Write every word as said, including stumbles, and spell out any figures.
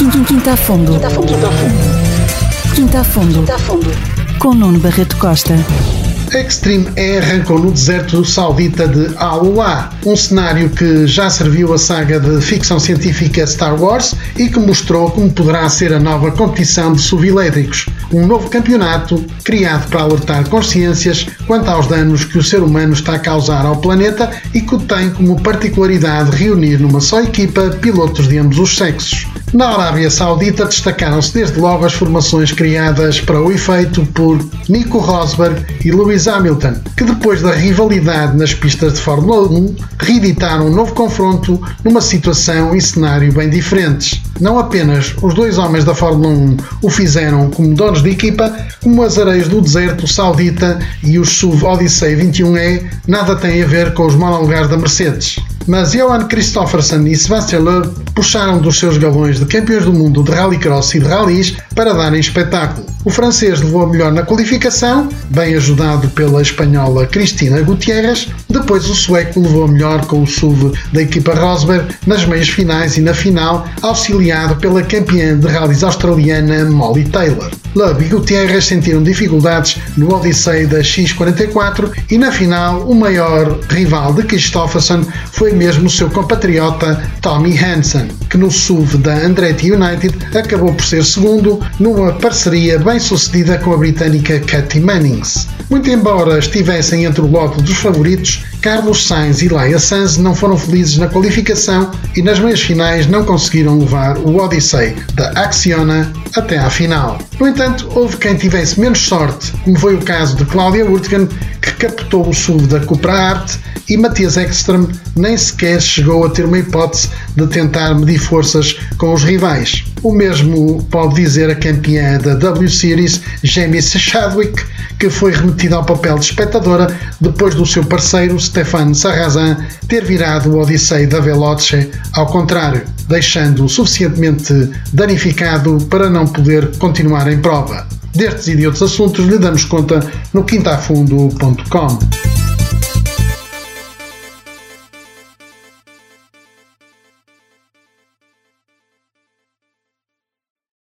Quinta a Fundo. Quinta a Fundo. Quinta a Fundo. Quinta a Fundo. Com Nuno Barreto Costa. Extreme E arrancou no deserto saudita de Al-Ula, um cenário que já serviu a saga de ficção científica Star Wars e que mostrou como poderá ser a nova competição de S U V elétricos, um novo campeonato criado para alertar consciências quanto aos danos que o ser humano está a causar ao planeta e que tem como particularidade reunir numa só equipa pilotos de ambos os sexos. Na Arábia Saudita destacaram-se desde logo as formações criadas para o efeito por Nico Rosberg e Lewis Hamilton, que depois da rivalidade nas pistas de Fórmula um, reeditaram um novo confronto numa situação e cenário bem diferentes. Não apenas os dois homens da Fórmula um o fizeram como donos de equipa, como as areias do deserto saudita e os S U V Odyssey vinte e um E nada têm a ver com os monolugares da Mercedes. Mas Johan Kristoffersen e Sebastian Loeb puxaram dos seus galões de campeões do mundo de rallycross e de rallies para darem espetáculo. O francês levou a melhor na qualificação, bem ajudado pela espanhola Cristina Gutiérrez. Depois o sueco levou a melhor com o S U V da equipa Rosberg nas meias finais e na final, auxiliado pela campeã de rallies australiana Molly Taylor. Loeb e Gutiérrez sentiram dificuldades no Odyssey da X quarenta e quatro e na final o maior rival de Kristoffersen foi mesmo o seu compatriota Tommy Hansen, que no S U V da Andretti United acabou por ser segundo numa parceria bem sucedida com a britânica Katy Mannings. Muito embora estivessem entre o lote dos favoritos, Carlos Sainz e Laia Sanz não foram felizes na qualificação e nas meias finais não conseguiram levar o Odyssey da Acciona até à final. No entanto, houve quem tivesse menos sorte, como foi o caso de Claudia Urtgen, que captou o S U V da Cupra Arte, e Matthias Ekström nem sequer chegou a ter uma hipótese de tentar medir forças com os rivais. O mesmo pode dizer a campeã da W Series, Jamie Chadwick, que foi remetida ao papel de espectadora depois do seu parceiro Stefan Sarrazin ter virado o Odyssey da Veloce ao contrário, deixando-o suficientemente danificado para não poder continuar em prova. Destes e de outros assuntos lhe damos conta no quinta a fundo ponto com.